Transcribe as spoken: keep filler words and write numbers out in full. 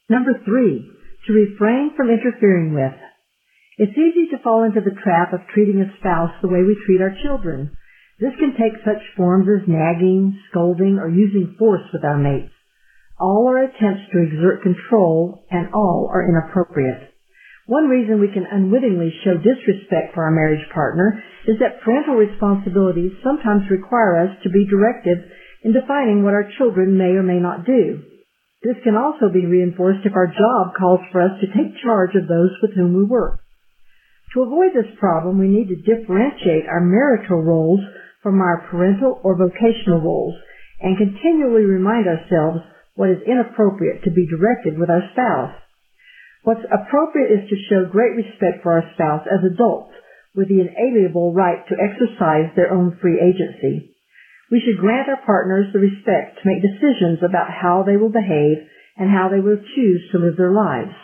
Number three, to refrain from interfering with. It's easy to fall into the trap of treating a spouse the way we treat our children. This can take such forms as nagging, scolding, or using force with our mates. All are attempts to exert control, and all are inappropriate. One reason we can unwittingly show disrespect for our marriage partner is that parental responsibilities sometimes require us to be directive in defining what our children may or may not do. This can also be reinforced if our job calls for us to take charge of those with whom we work. To avoid this problem, we need to differentiate our marital roles from our parental or vocational roles and continually remind ourselves what is inappropriate to be directed with our spouse. What's appropriate is to show great respect for our spouse as adults with the inalienable right to exercise their own free agency. We should grant our partners the respect to make decisions about how they will behave and how they will choose to live their lives.